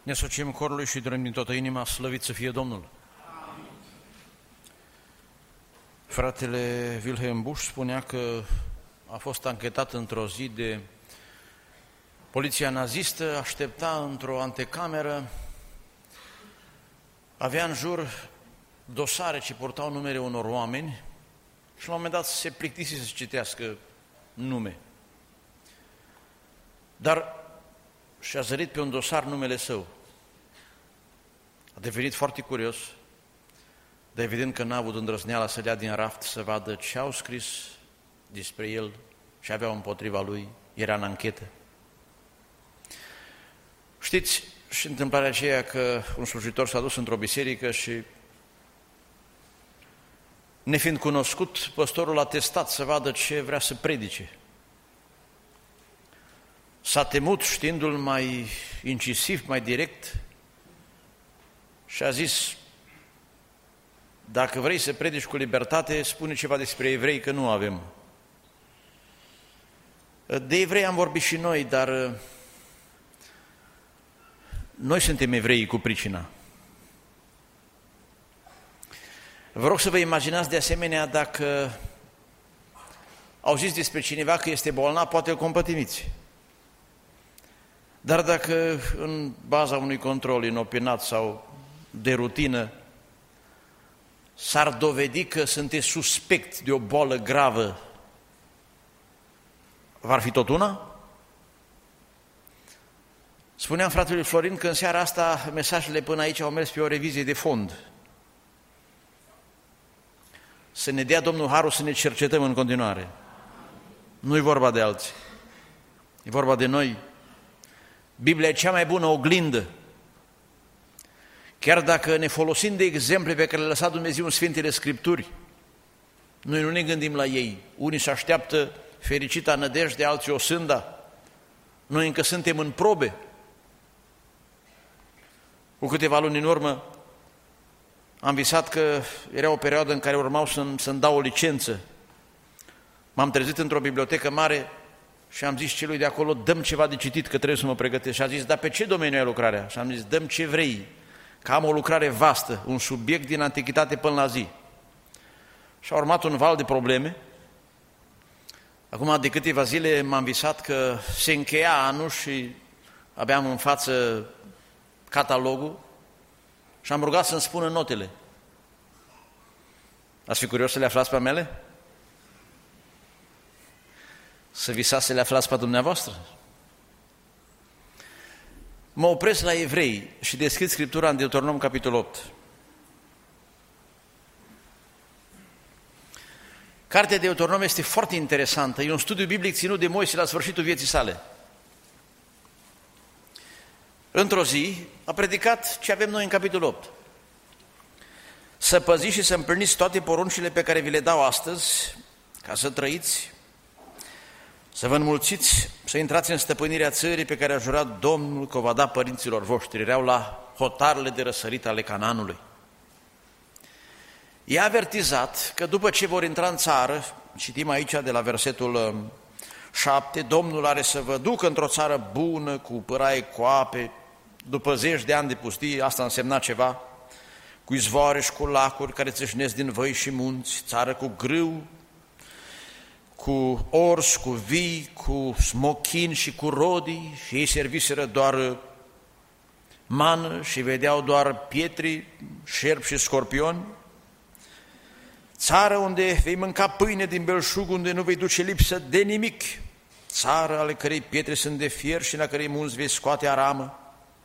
Ne asociem corului și dorim din toată inima, slăvit să fie Domnul. Amin. Fratele Wilhelm Busch spunea că a fost anchetat într-o zi de poliția nazistă, aștepta într-o antecameră, avea în jur dosare ce purtau numele unor oameni și la un moment dat se plictise să citească nume. Dar și-a zărit pe un dosar numele său. A devenit foarte curios, dar evident că n-a avut îndrăzneala să le ia din raft să vadă ce au scris despre el și aveau împotriva lui, era în anchetă. Știți și întâmplarea aceea că un slujitor s-a dus într-o biserică și, nefiind cunoscut, păstorul a testat să vadă ce vrea să predice. S-a temut, știindu-l mai incisiv, mai direct, și a zis: dacă vrei să predici cu libertate, spune ceva despre evrei, că nu avem. De evrei am vorbit și noi, dar noi suntem evrei cu pricina. Vă rog să vă imaginați de asemenea, dacă auziți despre cineva că este bolnav, poate îl compătimiți. Dar dacă în baza unui control inopinat sau de rutină s-ar dovedi că sunteți suspect de o boală gravă, v-ar fi tot una? Spuneam fratelui Florin că în seara asta mesajele până aici au mers pe o revizie de fond. Să ne dea Domnul harul să ne cercetăm în continuare. Nu e vorba de alții, e vorba de noi. Biblia e cea mai bună oglindă. Chiar dacă ne folosim de exemple pe care le-a lăsat Dumnezeu în Sfintele Scripturi, noi nu ne gândim la ei. Unii se așteaptă fericita nădejde, alții o sânda. Noi încă suntem în probe. Cu câteva luni în urmă am visat că era o perioadă în care urmau să-mi dau o licență. M-am trezit într-o bibliotecă mare și am zis celui de acolo: dăm ceva de citit, că trebuie să mă pregătesc. Și a zis: dar pe ce domeniu ai lucrarea? Și am zis: dăm ce vrei, că am o lucrare vastă, un subiect din antichitate până la zi. Și a urmat un val de probleme. Acum de câteva zile m-am visat că se încheia anul și aveam în față catalogul și am rugat să-mi spună notele. Ați fi curios să le aflați pe mele? Să visați să le aflați pe dumneavoastră? Mă opresc la Evrei și deschid Scriptura în Deuteronom, capitolul 8. Cartea de Deuteronom este foarte interesantă. E un studiu biblic ținut de Moise la sfârșitul vieții sale. Într-o zi a predicat ce avem noi în capitolul 8. Să păziți și să împliniți toate poruncile pe care vi le dau astăzi, ca să trăiți, să vă înmulțiți, să intrați în stăpânirea țării pe care a jurat Domnul că o va da părinților voștri. Erau la hotarele de răsărit ale Canaanului. I-a avertizat că după ce vor intra în țară, citim aici de la versetul 7, Domnul are să vă ducă într-o țară bună, cu pâraie coape, după zeci de ani de pustie, asta însemna ceva, cu izvoare și cu lacuri care țâșnesc din văi și munți, țară cu grâu, cu ors, cu vii, cu smochin și cu rodii, și ei serviseră doar mană și vedeau doar pietri, șerpi și scorpioni. Țară unde vei mânca pâine din belșug, unde nu vei duce lipsă de nimic. Țară ale cărei pietre sunt de fier și la cărei munți vei scoate aramă.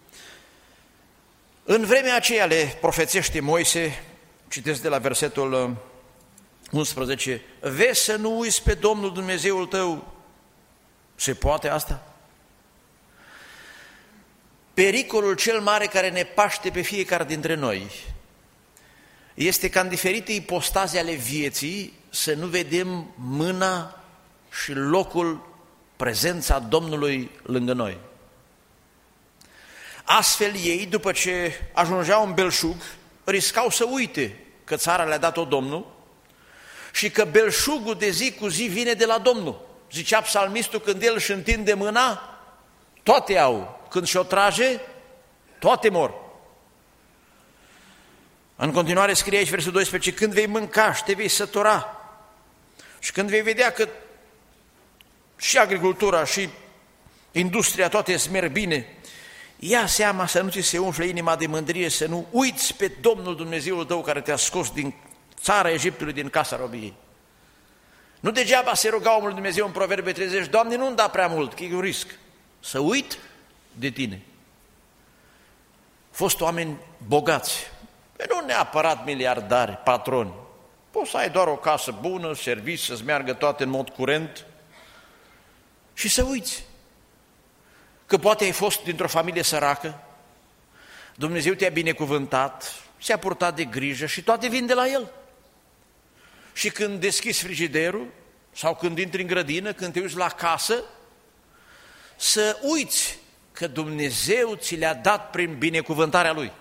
În vremea aceea le profețește Moise, citesc de la versetul 11, vezi să nu uiți pe Domnul Dumnezeul tău. Se poate asta? Pericolul cel mare care ne paște pe fiecare dintre noi este ca în diferite ipostaze ale vieții să nu vedem mâna și locul, prezența Domnului lângă noi. Astfel ei, după ce ajungeau în belșug, riscau să uite că țara le-a dat-o Domnul și că belșugul de zi cu zi vine de la Domnul. Zicea psalmistul, când el își întinde mâna, toate au. Când și-o trage, toate mor. În continuare scrie aici versul 12, când vei mânca și te vei sătura și când vei vedea că și agricultura și industria toate îți merg bine, ia seama să nu ți se umfle inima de mândrie, să nu uiți pe Domnul Dumnezeul tău care te-a scos din țara Egiptului, din casa robiei. Nu degeaba se ruga omul Dumnezeu în Proverbe 30, Doamne, nu-mi da prea mult, că e un risc. Să uit de tine. Au fost oameni bogați, nu neapărat miliardari, patroni. Poți să ai doar o casă bună, servici, să-ți meargă toate în mod curent și să uiți că poate ai fost dintr-o familie săracă, Dumnezeu te-a binecuvântat, ți-a purtat de grijă și toate vin de la El. Și când deschizi frigiderul sau când intri în grădină, când te uiți la casă, să uiți că Dumnezeu ți le-a dat prin binecuvântarea Lui.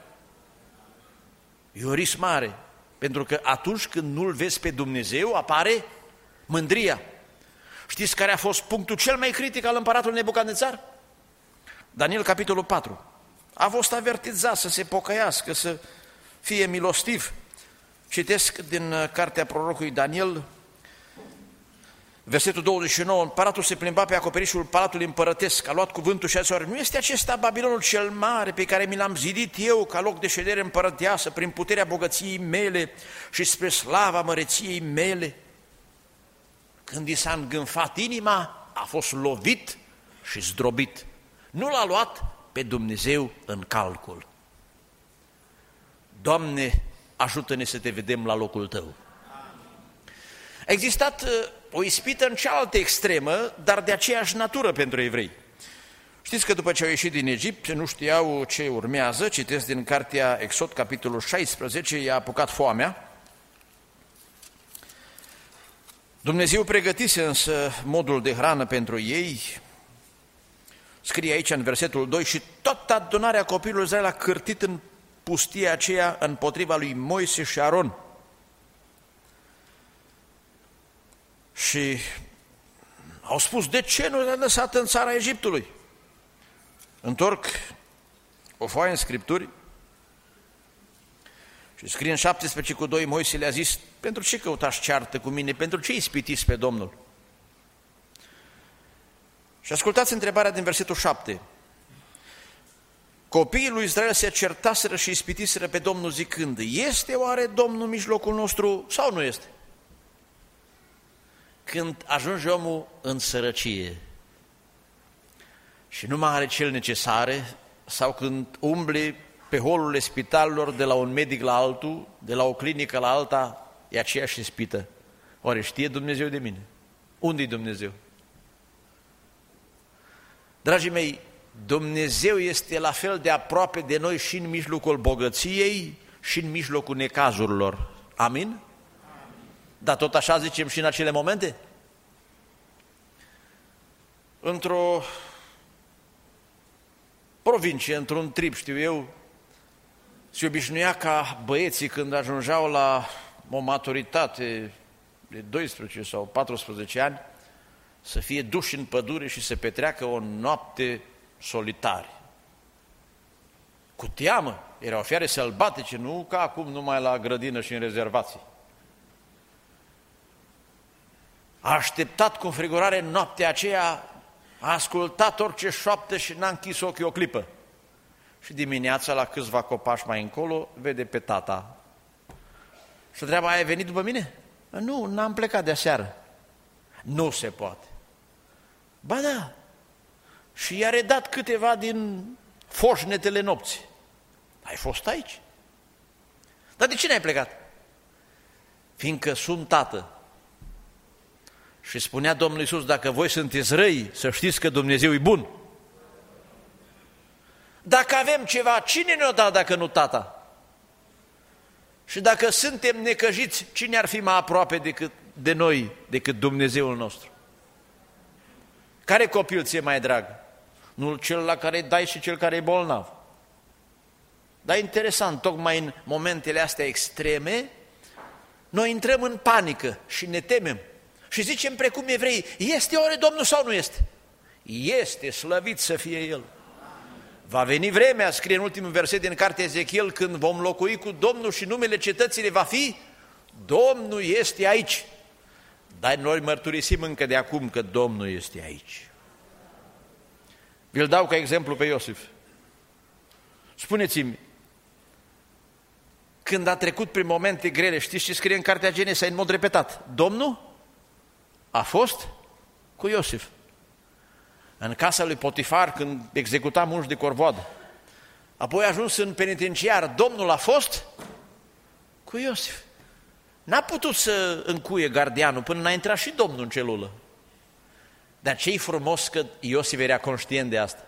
E un risc mare, pentru că atunci când nu-L vezi pe Dumnezeu, apare mândria. Știți care a fost punctul cel mai critic al împăratului Nebucadnețar? Daniel, capitolul 4. A fost avertizat să se pocăiască, să fie milostiv. Citesc din cartea prorocului Daniel, versetul 29, împăratul se plimba pe acoperișul palatului împărătesc, a luat cuvântul și a zis, nu este acesta Babilonul cel mare pe care mi l-am zidit eu ca loc de ședere împărăteasă prin puterea bogăției mele și spre slava măreției mele? Când i s-a îngânfat inima, a fost lovit și zdrobit. Nu l-a luat pe Dumnezeu în calcul. Doamne, ajută-ne să te vedem la locul Tău. A existat o ispită în cealaltă extremă, dar de aceeași natură pentru evrei. Știți că după ce au ieșit din Egipt, nu știau ce urmează, citesc din cartea Exod, capitolul 16, i-a apucat foamea. Dumnezeu pregătise însă modul de hrană pentru ei. Scrie aici în versetul 2, și toată adunarea copilului Israel a cârtit în pustia aceea împotriva lui Moise și Aron. Și au spus, de ce nu le-a lăsat în țara Egiptului? Întorc o foaie în Scripturi și scrie în 17:2, Moise le-a zis, pentru ce căutați ceartă cu mine, pentru ce ispitiți pe Domnul? Și ascultați întrebarea din versetul 7. Copiii lui Israel se certaseră și ispitiseră pe Domnul zicând, este oare Domnul în mijlocul nostru sau nu este? Când ajunge omul în sărăcie și nu mai are cel necesare, sau când umbli pe holurile spitalelor de la un medic la altul, de la o clinică la alta, e aceeași ispită. Oare știe Dumnezeu de mine? Unde-i Dumnezeu? Dragii mei, Dumnezeu este la fel de aproape de noi și în mijlocul bogăției și în mijlocul necazurilor. Amin? Dar tot așa zicem și în acele momente? Într-o provincie, într-un trip, știu eu, se obișnuia ca băieții când ajungeau la o maturitate de 12 sau 14 ani să fie duși în pădure și să petreacă o noapte solitari. Cu teamă, erau fiare sălbatice, nu ca acum numai la grădină și în rezervații. A așteptat cu înfrigurare noaptea aceea, a ascultat orice șoaptă și n-a închis ochii o clipă. Și dimineața, la câțiva copaci mai încolo, vede pe tata. Și întreabă, ai venit după mine? Nu, n-am plecat de aseară. Nu se poate. Ba da. Și i-a redat câteva din foșnetele nopții. Ai fost aici? Dar de ce n-ai plecat? Fiindcă sunt tată. Și spunea Domnul Iisus, dacă voi sunteți răi, să știți că Dumnezeu e bun. Dacă avem ceva, cine ne-o da dacă nu tata? Și dacă suntem necăjiți, cine ar fi mai aproape de noi decât Dumnezeul nostru? Care copil ți-e mai drag? Nu cel la care îi dai și cel care e bolnav. Dar e interesant, tocmai în momentele astea extreme, noi intrăm în panică și ne temem. Și zicem precum evrei, este oare Domnul sau nu este? Este, slăvit să fie El. Va veni vremea, scrie în ultimul verset din cartea Ezechiel, când vom locui cu Domnul și numele cetății va fi Domnul este aici. Dar noi mărturisim încă de acum că Domnul este aici. Vi-l dau ca exemplu pe Iosif. Spuneți-mi, când a trecut prin momente grele, știți ce scrie în cartea Genesa în mod repetat? Domnul a fost cu Iosif. În casa lui Potifar, când executa munci de corvoadă. Apoi a ajuns în penitenciar. Domnul a fost cu Iosif. N-a putut să încuie gardianul până n-a intrat și Domnul în celulă. Dar ce-i frumos că Iosif era conștient de asta.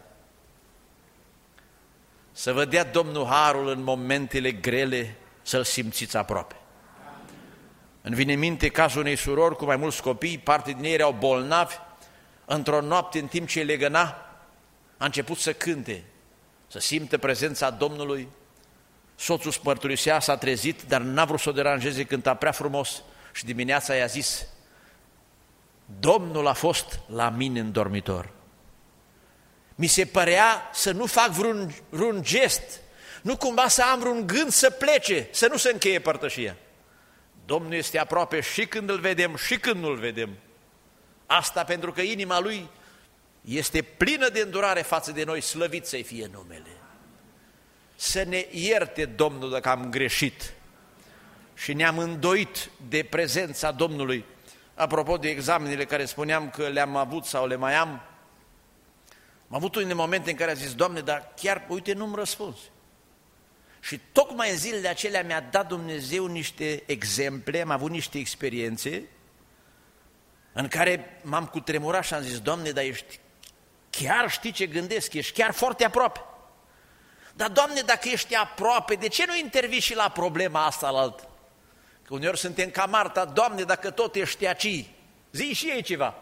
Să vă dea Domnul harul în momentele grele să-L simțiți aproape. Îmi vine în minte cazul unei surori cu mai mulți copii, parte din ei erau bolnavi. Într-o noapte, în timp ce îi legăna, a început să cânte, să simtă prezența Domnului. Soțul mărturisea, s-a trezit, dar n-a vrut să o deranjeze, cânta prea frumos și dimineața i-a zis: Domnul a fost la mine în dormitor. Mi se părea să nu fac vreun gest, nu cumva să am vreun gând să plece, să nu se încheie părtășia. Domnul este aproape și când îl vedem și când nu îl vedem. Asta pentru că inima lui este plină de îndurare față de noi, slăvit să-i fie numele. Să ne ierte Domnul dacă am greșit și ne-am îndoit de prezența Domnului. Apropo de examenele care spuneam că le-am avut sau le mai am avut unele momente în care a zis: Doamne, dar chiar, uite, nu-mi răspuns. Și tocmai în zilele acelea mi-a dat Dumnezeu niște exemple, am avut niște experiențe în care m-am cutremurat și am zis: Doamne, dar ești chiar, știi ce gândesc, ești chiar foarte aproape. Dar, Doamne, dacă ești aproape, de ce nu intervii și la problema asta la altă? Că uneori suntem ca Marta: Doamne, dacă tot ești aici, zi și ei ceva.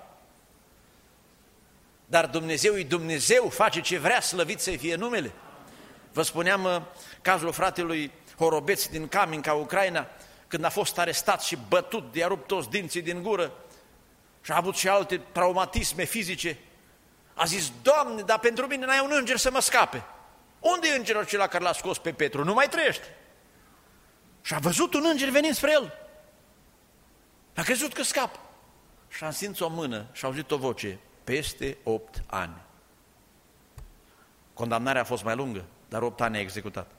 Dar Dumnezeu e Dumnezeu, face ce vrea, slăvit să-i fie numele. Vă spuneam cazul fratelui Horobeț din Caminca, Ucraina, când a fost arestat și bătut, i-a rupt toți dinții din gură și a avut și alte traumatisme fizice. A zis: Doamne, dar pentru mine n-ai un înger să mă scape. Unde e îngerul acela care l-a scos pe Petru? Nu mai trăiește. Și a văzut un înger venind spre el. A crezut că scapă. Și a simțit o mână și a auzit o voce: peste 8 ani. Condamnarea a fost mai lungă, dar 8 ani a executat.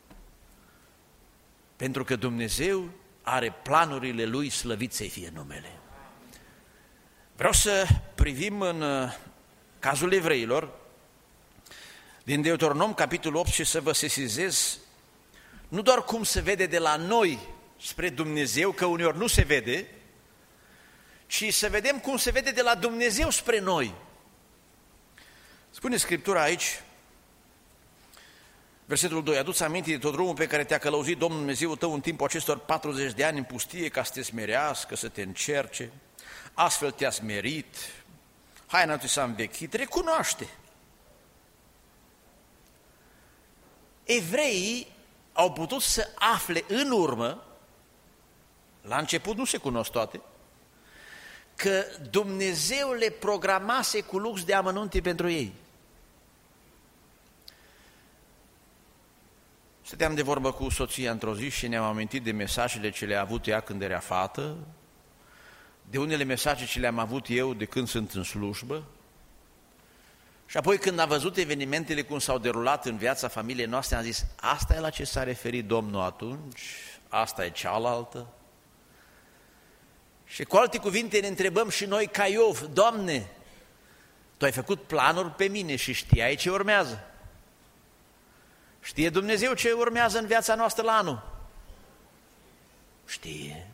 Pentru că Dumnezeu are planurile Lui, slăvit să-i fie numele. Vreau să privim în cazul evreilor, din Deuteronom, capitolul 8, și să vă sesizez nu doar cum se vede de la noi spre Dumnezeu, că uneori nu se vede, ci să vedem cum se vede de la Dumnezeu spre noi. Spune Scriptura aici, versetul 2: adu-ți aminte de tot drumul pe care te-a călăuzit Domnul Dumnezeul tău în timpul acestor 40 de ani în pustie, ca să te smerească, să te încerce, astfel te-a smerit, haina ți s-a învechit, recunoaște. Evreii au putut să afle în urmă, la început nu se cunosc toate, că Dumnezeu le programase cu lux de amănunte pentru ei. Stăteam de vorbă cu soția într-o zi și ne-am amintit de mesajele ce le-a avut ea când era fată, de unele mesaje ce le-am avut eu de când sunt în slujbă, și apoi când a văzut evenimentele cum s-au derulat în viața familiei noastre, am zis: asta e la ce s-a referit Domnul atunci, asta e cealaltă. Și cu alte cuvinte ne întrebăm și noi ca Iov: Doamne, Tu ai făcut planuri pe mine și știai ce urmează. Știe Dumnezeu ce urmează în viața noastră la anul? Știe.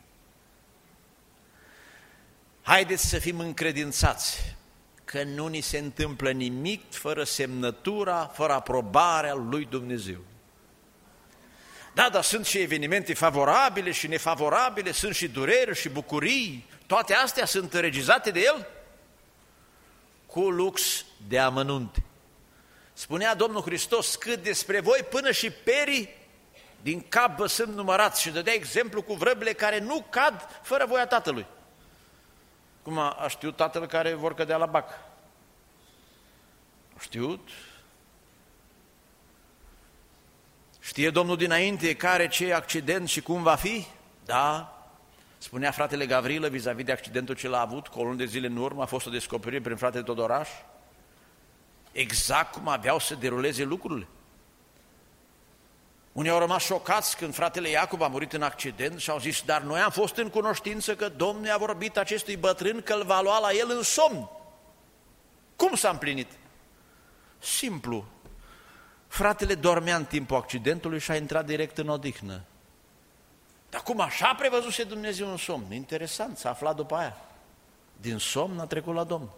Haideți să fim încredințați că nu ni se întâmplă nimic fără semnătura, fără aprobarea lui Dumnezeu. Da, dar sunt și evenimente favorabile și nefavorabile, sunt și dureri și bucurii, toate astea sunt regizate de El cu lux de amănunte. Spunea Domnul Hristos: cât despre voi, până și perii din cap vă sunt numărați, și dădea exemplu cu vrăbile care nu cad fără voia Tatălui. Cum a știut Tatăl care vor cădea la bac? A știut? Știe Domnul dinainte care, ce accident și cum va fi? Da. Spunea fratele Gavrilă vis-a-vis de accidentul ce l-a avut cu o lună de zile în urmă, a fost o descoperire prin fratele Todoraș. Exact cum aveau să deruleze lucrurile. Unii au rămas șocați când fratele Iacob a murit în accident și au zis, dar noi am fost în cunoștință că Domnul a vorbit acestui bătrân că îl va lua la el în somn. Cum s-a împlinit? Simplu. Fratele dormea în timpul accidentului și a intrat direct în odihnă. Dar cum așa prevăzuse Dumnezeu în somn? Interesant, s-a aflat după aia. Din somn a trecut la Domnul.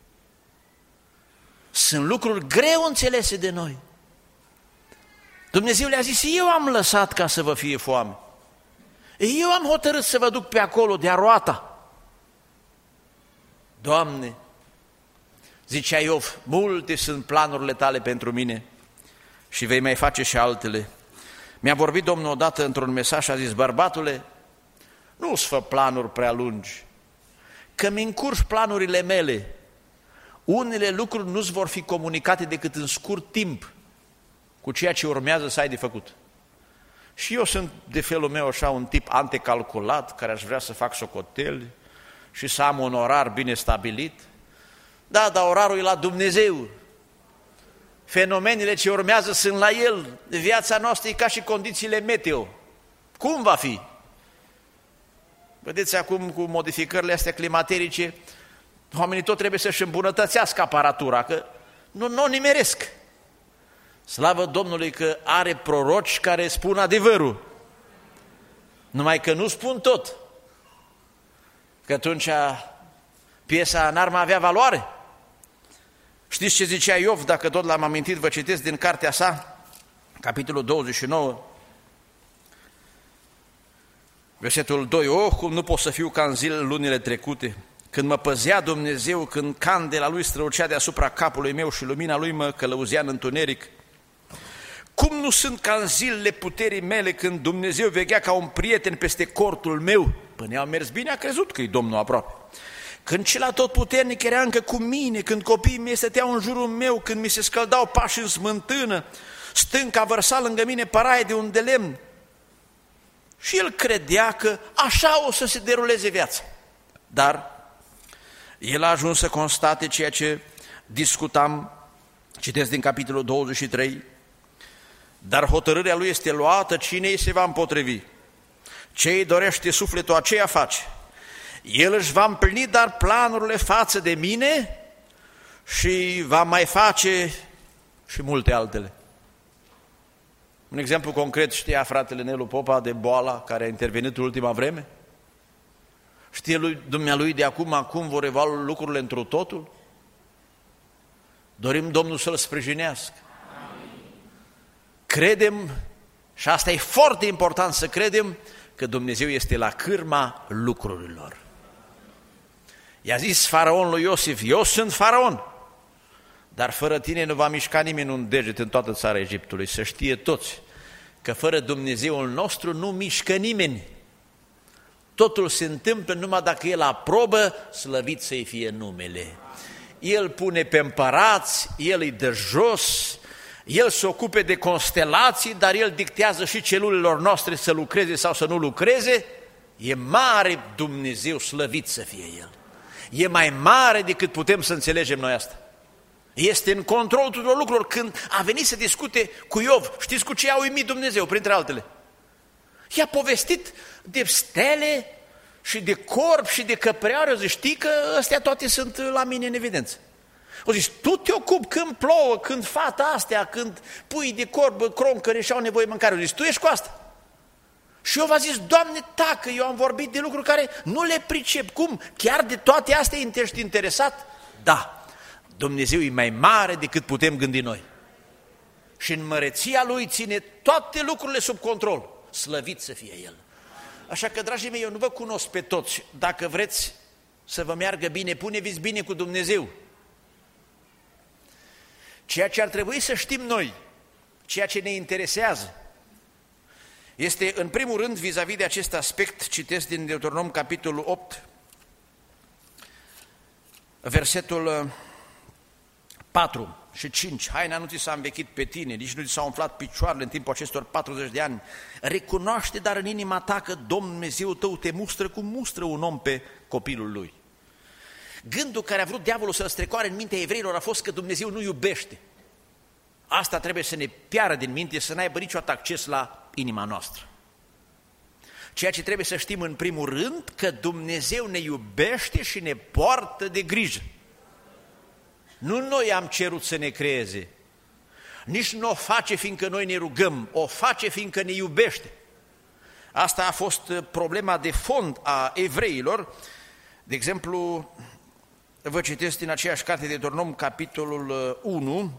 Sunt lucruri greu înțelese de noi. Dumnezeu le-a zis, eu am lăsat ca să vă fie foame. Eu am hotărât să vă duc pe acolo de-a roata. Doamne, zicea Iov, multe sunt planurile tale pentru mine și vei mai face și altele. Mi-a vorbit Domnul odată într-un mesaj și a zis, bărbatule, nu-ți fă planuri prea lungi, că mi încurci planurile mele. Unele lucruri nu-ți vor fi comunicate decât în scurt timp cu ceea ce urmează să ai de făcut. Și eu sunt de felul meu așa un tip antecalculat, care aș vrea să fac socoteli și să am un orar bine stabilit. Da, dar orarul e la Dumnezeu. Fenomenele ce urmează sunt la El. Viața noastră e ca și condițiile meteo. Cum va fi? Vedeți acum cu modificările astea climaterice, oamenii tot trebuie să-și îmbunătățească aparatura, că nu o nimeresc. Slavă Domnului că are proroci care spun adevărul. Numai că nu spun tot. Că atunci piesa n-ar mai avea valoare. Știți ce zicea Iov, dacă tot l-am amintit, vă citesc din cartea sa, capitolul 29, versetul 2, cum nu pot să fiu ca în zilele lunile trecute, când mă păzea Dumnezeu, când candela Lui strălucea deasupra capului meu și lumina Lui mă călăuzea în întuneric. Cum nu sunt ca în zilele puterii mele, când Dumnezeu veghea ca un prieten peste cortul meu? Până au mers bine, a crezut că e Domnul aproape. Când cel atotputernic era încă cu mine, când copiii mei stăteau în jurul meu, când mi se scăldau pași în smântână, stânca vărsa lângă mine paraie de un de lemn. Și el credea că așa o să se deruleze viața. Dar el a ajuns să constate ceea ce discutam, citesc din capitolul 23, dar hotărârea lui este luată, cine îi se va împotrivi? Ce îi dorește sufletul, aceea face. El își va împlini dar planurile față de mine și va mai face și multe altele. Un exemplu concret, știa fratele Nelu Popa de boala care a intervenit în ultima vreme? Știe dumnealui de acum cum vor evalua lucrurile întru totul? Dorim Domnul să-l sprijinească. Credem, și asta e foarte important să credem, că Dumnezeu este la cârma lucrurilor. I-a zis faraon lui Iosif, eu sunt faraon, dar fără tine nu va mișca nimeni un deget în toată țara Egiptului, să știe toți că fără Dumnezeul nostru nu mișcă nimeni. Totul se întâmplă numai dacă El aprobă, slăvit să-i fie numele. El pune pe împărați, El îi dă jos, El se ocupe de constelații, dar El dictează și celulelor noastre să lucreze sau să nu lucreze. E mare Dumnezeu, slăvit să fie El. E mai mare decât putem să înțelegem noi asta. Este în control tuturor lucrurilor. Când a venit să discute cu Iov, știți cu ce a uimit Dumnezeu, printre altele? I-a povestit de stele și de corb și de căprioare. Zic, știi că astea toate sunt la mine în evidență. O zis, tu te ocupi când plouă, când fata astea, când pui de corb, croncăre și au nevoie de mâncare. O zis, tu ești cu asta. Și eu v-a zis, Doamne, tacă, eu am vorbit de lucruri care nu le pricep. Cum? Chiar de toate astea ești interesat? Da, Dumnezeu e mai mare decât putem gândi noi. Și în măreția Lui ține toate lucrurile sub control. Slăvit să fie El. Așa că, dragii mei, eu nu vă cunosc pe toți. Dacă vreți să vă meargă bine, puneți bine cu Dumnezeu. Ceea ce ar trebui să știm noi, ceea ce ne interesează, este, în primul rând, vis-a-vis de acest aspect, citesc din Deuteronom, capitolul 8, versetul 4. și 5, haina nu ți s-a învechit pe tine, nici nu ți s-au umflat picioarele în timpul acestor 40 de ani. Recunoaște dar în inima ta că Dumnezeu tău te mustră cum mustră un om pe copilul lui. Gândul care a vrut diavolul să-l strecoare în mintea evreilor a fost că Dumnezeu nu iubește. Asta trebuie să ne piară din minte, să n-aibă niciodată acces la inima noastră. Ceea ce trebuie să știm în primul rând, că Dumnezeu ne iubește și ne poartă de grijă. Nu noi am cerut să ne creeze, nici nu o face fiindcă noi ne rugăm, o face fiindcă ne iubește. Asta a fost problema de fond a evreilor. De exemplu, vă citesc din aceeași carte de Deuteronom, capitolul 1,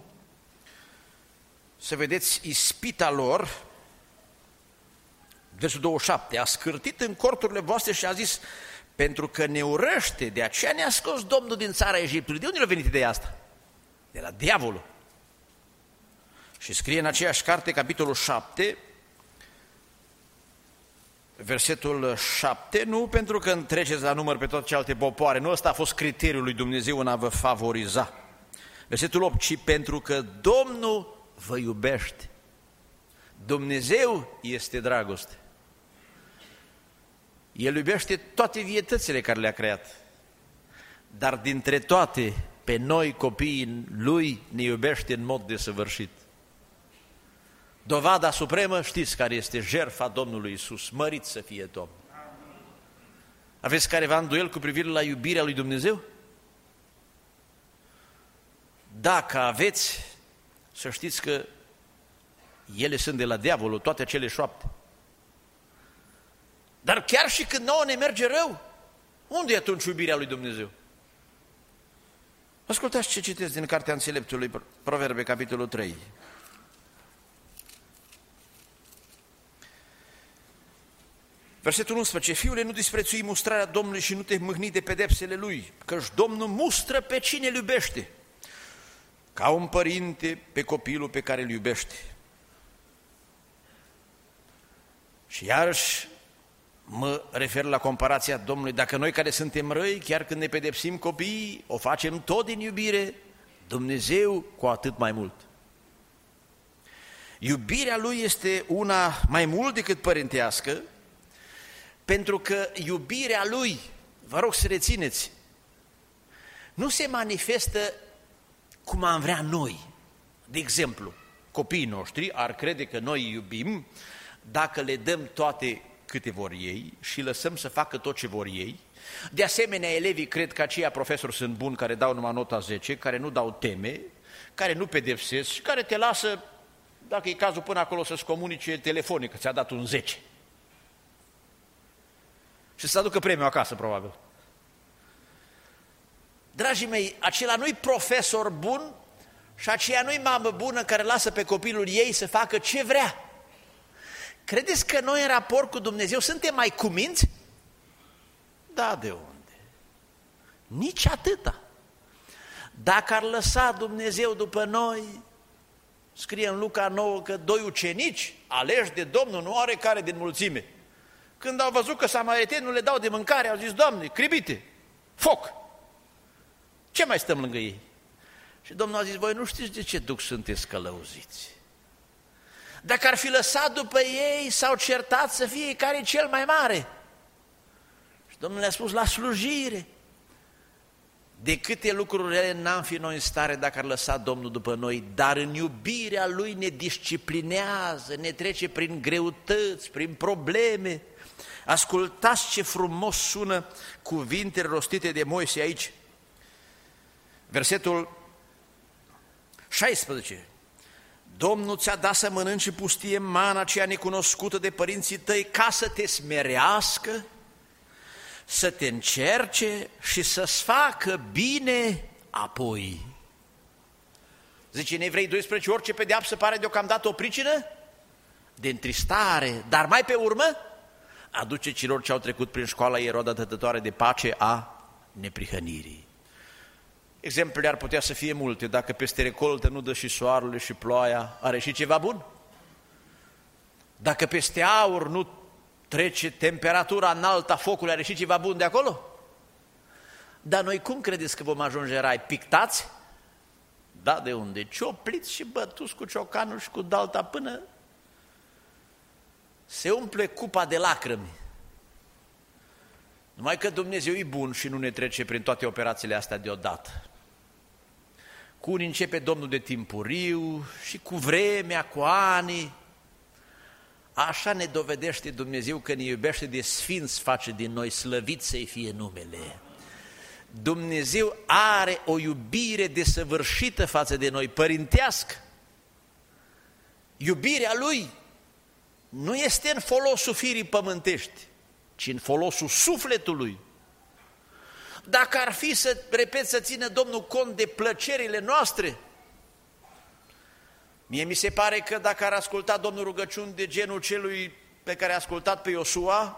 să vedeți ispita lor, versul 27, a scârtit în corturile voastre și a zis, pentru că ne urăște, de aceea ne-a scos Domnul din țara Egiptului. De unde a venit ideea asta? De la diavolul. Și scrie în aceeași carte, capitolul 7, versetul 7, nu pentru că întreceți la număr pe toate celelalte popoare, nu ăsta a fost criteriul lui Dumnezeu în a vă favoriza. Versetul 8, ci pentru că Domnul vă iubește. Dumnezeu este dragoste. El iubește toate vietățile care le-a creat, dar dintre toate, pe noi, copiii Lui, ne iubește în mod desăvârșit. Dovada supremă, știți care este? Jertfa Domnului Iisus, mărit să fie Domnul. Aveți careva îndoiel cu privire la iubirea lui Dumnezeu? Dacă aveți, să știți că ele sunt de la diavolul, toate cele 7. Dar chiar și când nouă ne merge rău, unde e atunci iubirea lui Dumnezeu? Ascultați ce citesc din Cartea Înțeleptului, Proverbe, capitolul 3. Versetul 11, fiule, nu disprețui mustrarea Domnului și nu te mâhni de pedepsele Lui, căci Domnul mustră pe cine îl iubește, ca un părinte pe copilul pe care îl iubește. Și iarăși mă refer la comparația Domnului, dacă noi care suntem răi, chiar când ne pedepsim copiii, o facem tot din iubire, Dumnezeu cu atât mai mult. Iubirea Lui este una mai mult decât părintească, pentru că iubirea Lui, vă rog să rețineți, nu se manifestă cum am vrea noi. De exemplu, copiii noștri ar crede că noi îi iubim dacă le dăm toate câte vor ei și lăsăm să facă tot ce vor ei. De asemenea, elevii cred că aceia profesori sunt buni care dau numai nota 10, care nu dau teme, care nu pedepsesc și care te lasă, dacă e cazul, până acolo să-ți comunice telefonic că ți-a dat un 10. Și să aducă premiul acasă, probabil. Dragii mei, acela nu-i profesor bun și aceea nu-i mamă bună care lasă pe copilul ei să facă ce vrea. Credeți că noi în raport cu Dumnezeu suntem mai cuminți? Da, de unde? Nici atâta. Dacă ar lăsa Dumnezeu după noi, scrie în Luca 9 că 2 ucenici aleși de Domnul, nu are care din mulțime, când au văzut că samaritenii nu le dau de mâncare, au zis, Doamne, cribite, foc, ce mai stăm lângă ei? Și Domnul a zis, voi nu știți de ce duc sunteți călăuziți. Dacă ar fi lăsat după ei, s-au certat să fie care e cel mai mare. Și Domnul le-a spus, la slujire. De câte lucruri rele n-am fi noi în stare dacă ar lăsa Domnul după noi, dar în iubirea Lui ne disciplinează, ne trece prin greutăți, prin probleme. Ascultați ce frumos sună cuvintele rostite de Moise aici. Versetul 16. Domnul ți-a dat să mănânci în pustie mana aceea necunoscută de părinții tăi ca să te smerească, să te încerce și să-ți facă bine apoi. Zice în Evrei 12, orice pedeapsă pare deocamdată o pricină de întristare, dar mai pe urmă aduce celor ce au trecut prin școala Ieroda dătătoare de pace a neprihănirii. Exemplele ar putea să fie multe. Dacă peste recoltă nu dă și soarele și ploaia, are și ceva bun? Dacă peste aur nu trece temperatura înaltă a focului, are și ceva bun de acolo? Dar noi cum credeți că vom ajunge în rai? Pictați? da de unde, ciopliți și bătuți cu ciocanul și cu dalta până se umple cupa de lacrimi. Numai că Dumnezeu e bun și nu ne trece prin toate operațiile astea deodată. Cu unii începe Domnul de timpuriu și cu vremea, cu ani. Așa ne dovedește Dumnezeu că ne iubește de sfinți face din noi, slăvit să-i fie numele. Dumnezeu are o iubire desăvârșită față de noi, părintească. Iubirea Lui nu este în folosul firii pământești, ci în folosul sufletului. Dacă ar fi să țină Domnul cont de plăcerile noastre, mie mi se pare că dacă ar asculta Domnul rugăciuni de genul celui pe care a ascultat pe Iosua,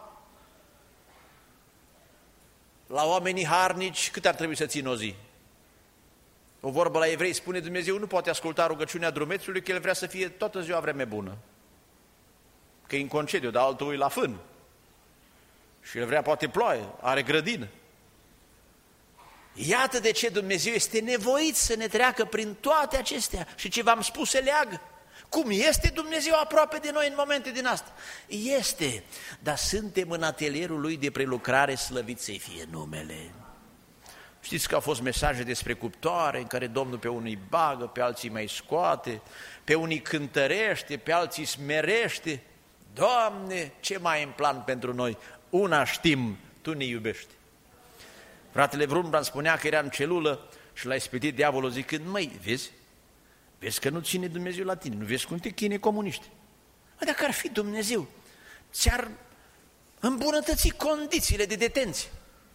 la oamenii harnici, cât ar trebui să țină o zi? O vorbă la evrei spune, Dumnezeu nu poate asculta rugăciunea drumețului, că el vrea să fie toată ziua vreme bună. Că e în concediu, dar altul e la fân. Și el vrea poate ploaie, are grădină. Iată de ce Dumnezeu este nevoit să ne treacă prin toate acestea și ce v-am spus se leagă. Cum este Dumnezeu aproape de noi în momente din astea? Este, dar suntem în atelierul Lui de prelucrare, slăvit să-i fie numele. Știți că au fost mesaje despre cuptoare în care Domnul pe unii bagă, pe alții mai scoate, pe unii cântărește, pe alții smerește. Doamne, ce mai e în plan pentru noi? Una știm, Tu ne iubești. Fratele Vrumbrand spunea că era în celulă și l-a ispitit diavolul zicând, măi, vezi că nu ține Dumnezeu la tine, nu vezi cum te chine comuniști. Dacă ar fi Dumnezeu, ți-ar îmbunătăți condițiile de detenție.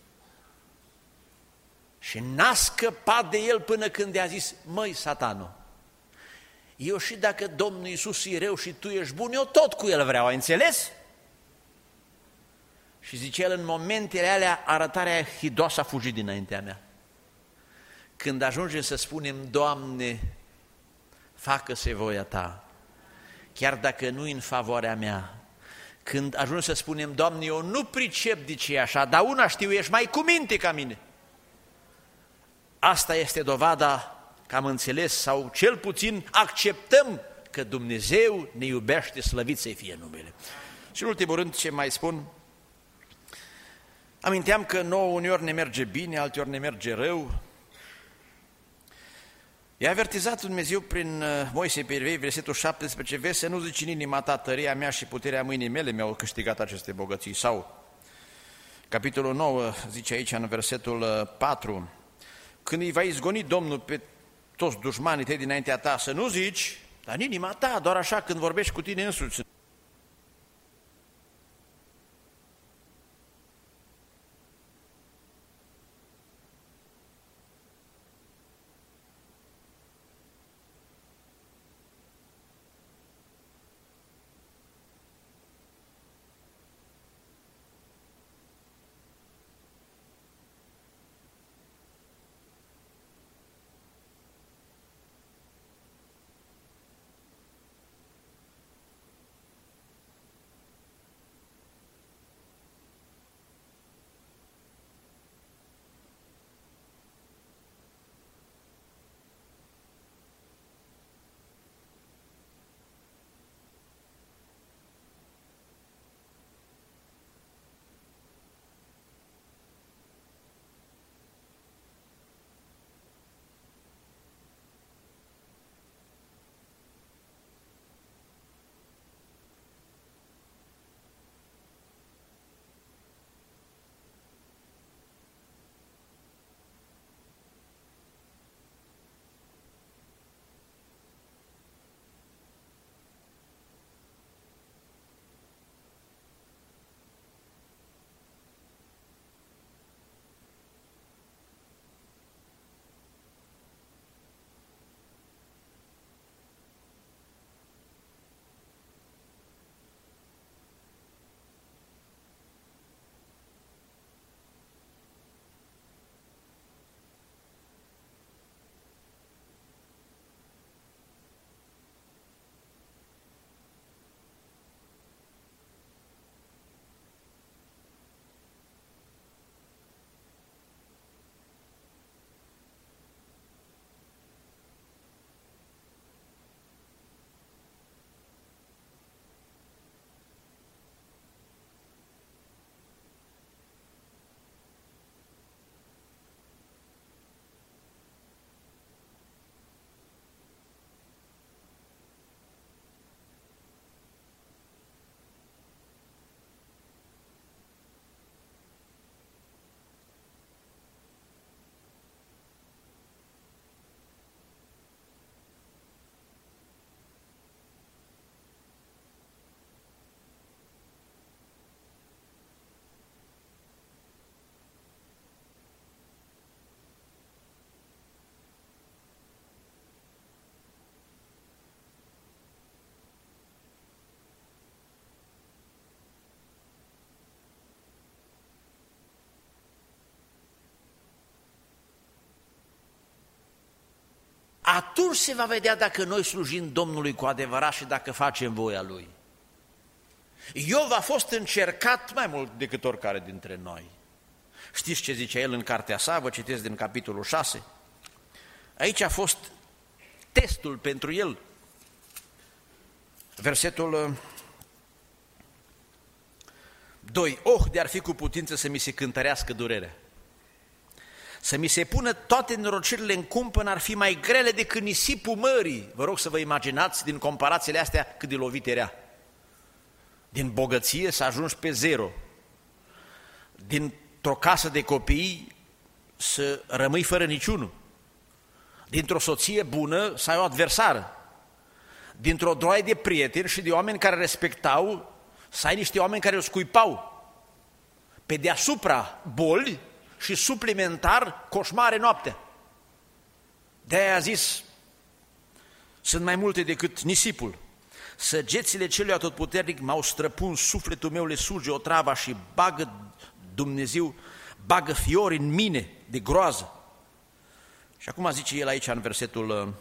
Și n-a scăpat de el până când i-a zis, măi, satanul, eu și dacă Domnul Iisus e rău și tu ești bun, eu tot cu el vreau, ai înțeles? Și zice el, în momentele alea, arătarea hidoasă a fugit dinaintea mea. Când ajungem să spunem, Doamne, facă-se voia Ta, chiar dacă nu-i în favoarea mea, când ajungem să spunem, Doamne, eu nu pricep de ce e așa, dar una știu, ești mai cu minte ca mine. Asta este dovada că am înțeles sau cel puțin acceptăm că Dumnezeu ne iubește, slăvit să-i fie numele. Și în ultimul rând, ce mai spun, aminteam că nouă uneori ne merge bine, alteori ne merge rău. I-a avertizat Dumnezeu prin Moise pe evrei, versetul 17, vezi să nu zici în inima ta, tăria mea și puterea mâinii mele mi-au câștigat aceste bogății. Sau, capitolul 9, zice aici în versetul 4, când îi va izgoni Domnul pe toți dușmanii tăi dinaintea ta, să nu zici, dar în inima ta, doar așa când vorbești cu tine însuți, atunci se va vedea dacă noi slujim Domnului cu adevărat și dacă facem voia Lui. Iov a fost încercat mai mult decât oricare dintre noi. Știți ce zice el în cartea sa? Vă citesc din capitolul 6. Aici a fost testul pentru el. Versetul 2. De-ar fi cu putință să mi se cântărească durerea, să mi se pună toate norocirile în cumpăn, ar fi mai grele decât nisipul mării. Vă rog să vă imaginați din comparațiile astea cât de lovit era. Din bogăție să ajungi pe zero, dintr-o casă de copii să rămâi fără niciunul, dintr-o soție bună să ai o adversară, dintr-o droaie de prieteni și de oameni care respectau să ai niște oameni care îl scuipau, pe deasupra boli și suplimentar coșmare noaptea. De-aia a zis, sunt mai multe decât nisipul. Săgețile celui atotputernic m-au străpuns, sufletul meu le suge otrava și bagă fiori în mine de groază. Și acum zice el aici în versetul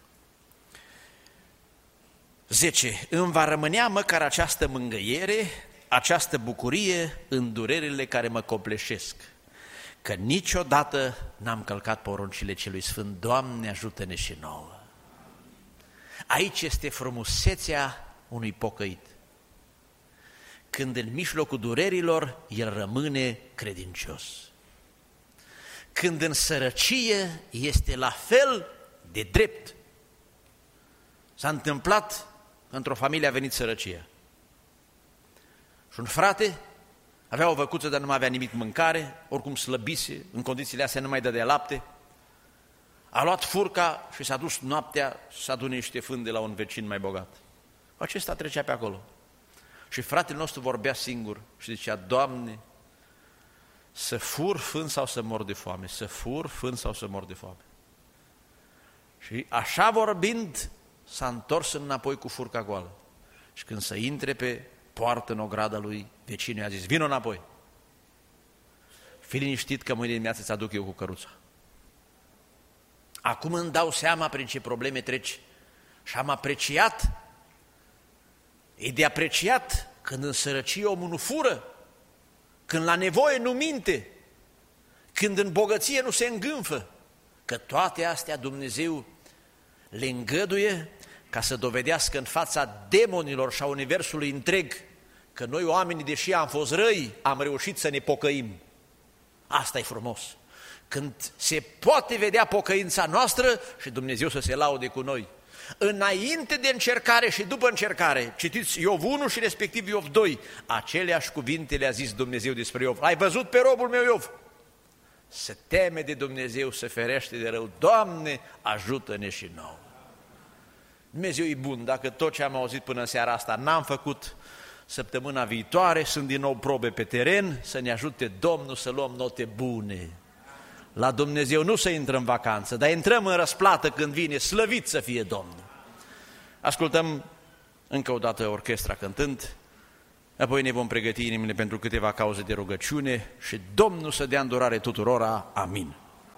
10, îmi va rămânea măcar această mângâiere, această bucurie în durerile care mă copleșesc, că niciodată n-am călcat poruncile celui Sfânt. Doamne, ajută-ne și nouă! Aici este frumusețea unui pocăit, când în mijlocul durerilor el rămâne credincios, când în sărăcie este la fel de drept. S-a întâmplat că într-o familie a venit sărăcia și un frate avea o văcuță, dar nu mai avea nimic mâncare, oricum slăbise, în condițiile astea nu mai dădea lapte. A luat furca și s-a dus noaptea să adune niște fân de la un vecin mai bogat. Acesta trecea pe acolo. Și fratele nostru vorbea singur și zicea, Doamne, să fur fân sau să mor de foame, să fur fân sau să mor de foame. Și așa vorbind, s-a întors înapoi cu furca goală. Și când să intre pe poartă în ograda lui, vecinul i-a zis, vino înapoi. Fii liniștit că mâine dimineață îți aduc eu cu căruța. Acum îmi dau seama prin ce probleme treci și am apreciat. E de apreciat când în sărăcie omul nu fură, când la nevoie nu minte, când în bogăție nu se îngânfă, că toate astea Dumnezeu le îngăduie ca să dovedească în fața demonilor și a universului întreg că noi oamenii, deși am fost răi, am reușit să ne pocăim. Asta e frumos. Când se poate vedea pocăința noastră și Dumnezeu să se laude cu noi. Înainte de încercare și după încercare, citiți Iov 1 și respectiv Iov 2, aceleași cuvinte le-a zis Dumnezeu despre Iov. Ai văzut pe robul meu Iov? Se teme de Dumnezeu, se ferește de rău. Doamne, ajută-ne și nouă. Dumnezeu e bun, dacă tot ce am auzit până în seara asta n-am făcut, săptămâna viitoare sunt din nou probe pe teren, să ne ajute Domnul să luăm note bune. La Dumnezeu nu să intrăm în vacanță, dar intrăm în răsplată când vine, slăvit să fie Domnul. Ascultăm încă o dată orchestra cântând, apoi ne vom pregăti inimile pentru câteva cauze de rugăciune și Domnul să dea îndurare tuturora. Amin.